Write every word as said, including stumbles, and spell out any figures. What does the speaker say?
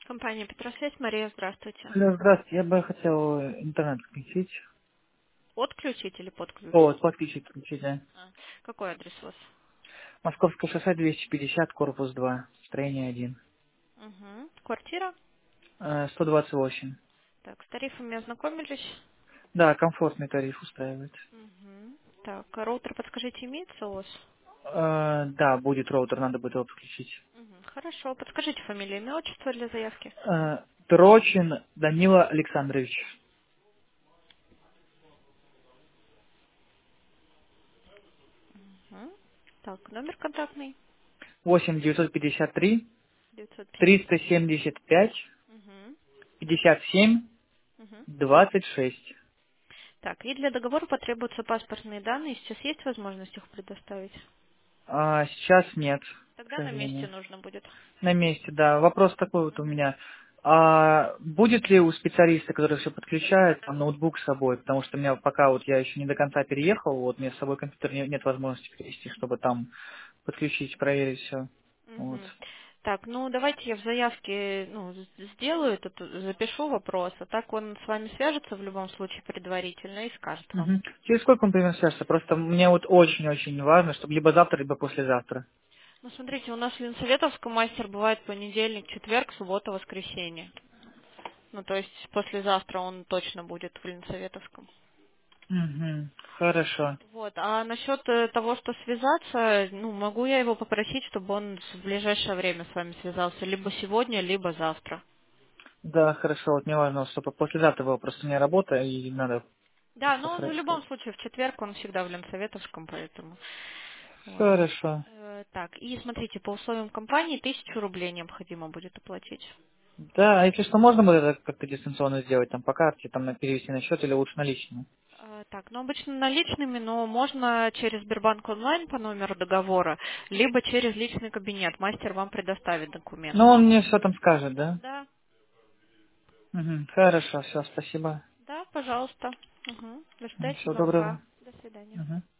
Компания Петросвязь. Мария, здравствуйте. Алло, здравствуйте. Я бы хотел э, интернет включить. Отключить или О, подключить? подключить, включить, да. А, какой адрес у вас? Московское шоссе двести пятьдесят, корпус два, строение один. Угу. Квартира? Э, сто двадцать восемь. Так, с тарифами ознакомились? Да, комфортный тариф устраивает. Угу. Так, а роутер, подскажите, имеется у вас? Э, да, будет роутер, надо будет его подключить. Мгм. Хорошо, подскажите фамилию, имя, отчество для заявки. Э, Трочин Данила Александрович. Мгм. Так, номер контактный. восемь девятьсот пятьдесят три девятьсот пятьдесят. триста семьдесят пять Угу. пятьдесят семь Угу. двадцать шесть. Так, и для договора потребуются паспортные данные. Сейчас есть возможность их предоставить? А сейчас нет, к Тогда на месте сожалению. нужно будет. На месте, да. Вопрос такой вот у Мгм. меня. А будет ли у специалиста, который все подключает, там, ноутбук с собой? Потому что у меня пока вот я еще не до конца переехал, вот у меня с собой компьютер не- нет возможности перевести, чтобы там подключить, проверить все. Вот. Мгм. Так, ну давайте я в заявке ну, с- сделаю этот, запишу вопрос, а так он с вами свяжется в любом случае предварительно и скажет вам. Мгм. Через сколько он примерно свяжется? Просто мне вот очень-очень важно, чтобы либо завтра, либо послезавтра. Ну смотрите, у нас в Ленсоветовском мастер бывает понедельник, четверг, суббота, воскресенье. Ну то есть послезавтра он точно будет в Ленсоветовском. Мгм. Хорошо. Вот, а насчет э, того, что связаться, ну могу я его попросить, чтобы он в ближайшее время с вами связался, либо сегодня, либо завтра. Да, хорошо. Вот мне важно, чтобы послезавтра было просто у меня работа, и надо Да, но он в сохранить. любом случае в четверг, он всегда в Ленсоветовском, поэтому. Вот. Хорошо. Э, Так, и смотрите, по условиям компании тысячу рублей необходимо будет оплатить. Да, а если что, можно будет это как-то дистанционно сделать, там по карте, там на- перевести на счет или лучше наличными? Э, Так, ну обычно наличными, но можно через Сбербанк онлайн по номеру договора, либо через личный кабинет. Мастер вам предоставит Ну, документы. он мне все там скажет, да? Да, Угу. Хорошо, все, спасибо. да, пожалуйста. Угу. Ждать Всего звонка. доброго. До свидания. Угу.